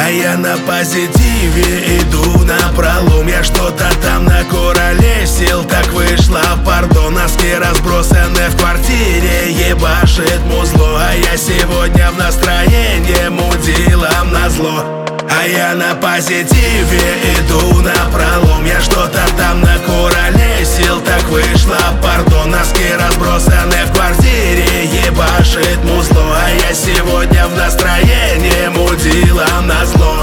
А я на позитиве иду напролом. Я что-то там накуролесил, так вышло, пардон. Носки разбросаны в квартире, ебашит музло. А я сегодня в настроении, мудилам назло. А я на позитиве иду напролом. Я что-то там накуролесил, так вышло, пардон. Носки разбросаны в квартире, ебашит музло. А я сегодня в настроении, мудилам назло.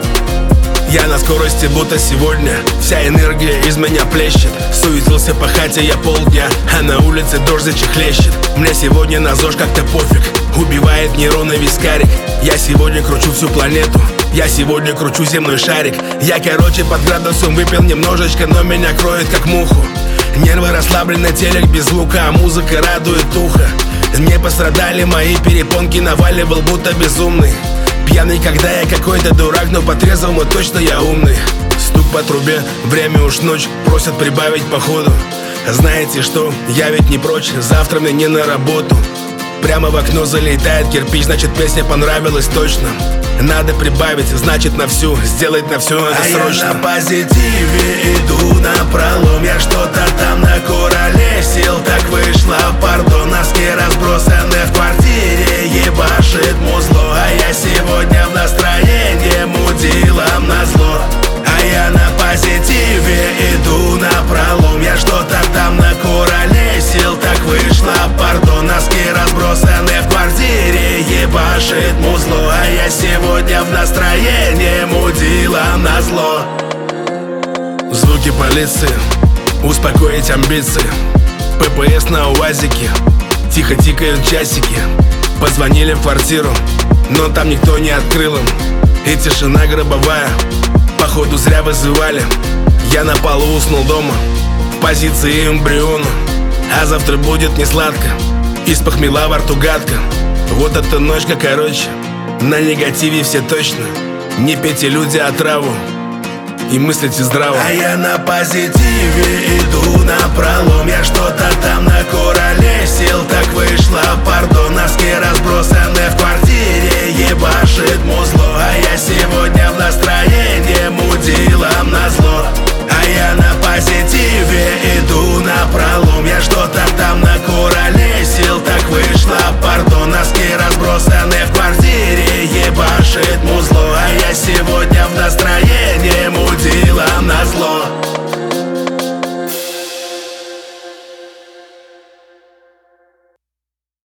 Я на скорости, будто сегодня вся энергия из меня плещет. Суетился по хате я полдня, а на улице дождь зачехлещет. Мне сегодня на ЗОЖ как-то пофиг, убивает нейроны вискарик. Я сегодня кручу всю планету, я сегодня кручу земной шарик. Я, короче, под градусом выпил немножечко, но меня кроет как муху. Нервы расслаблены, телек без звука, а музыка радует ухо. Не пострадали мои перепонки, наваливал будто безумный. Пьяный, когда я какой-то дурак, но по трезвому точно я умный. Стук по трубе, время уж ночь, просят прибавить по ходу. Знаете что, я ведь не прочь, завтра мне не на работу. Прямо в окно залетает кирпич, значит песня понравилась точно. Надо прибавить, значит на всю, сделать на все это срочно. Я на позитиве иду напролом. Я что-то там накуролесил, так вышло, пардон. Носки разбросаны в квартире, ебашит музло. А я сегодня в настроении, мудилам назло. А я на позитиве иду напролом. Я что-то там накуролесил, так вышло, пардон. Носки разбросаны в квартире, ебашит музло. А я сегодня в настроении, мудилам назло. Звуки полиции, успокоить амбиции. ППС на УАЗике, тихо тикают часики. Позвонили в квартиру, но там никто не открыл им. И тишина гробовая, походу зря вызывали. Я на полу уснул дома, в позиции эмбриона. А завтра будет не сладко, из похмела во рту гадко. Вот эта ночка, короче, на негативе все точно. Не пейте, люди, отраву, и мыслите здраво. А я на позитиве иду напролом. Я что-то там накуролесил,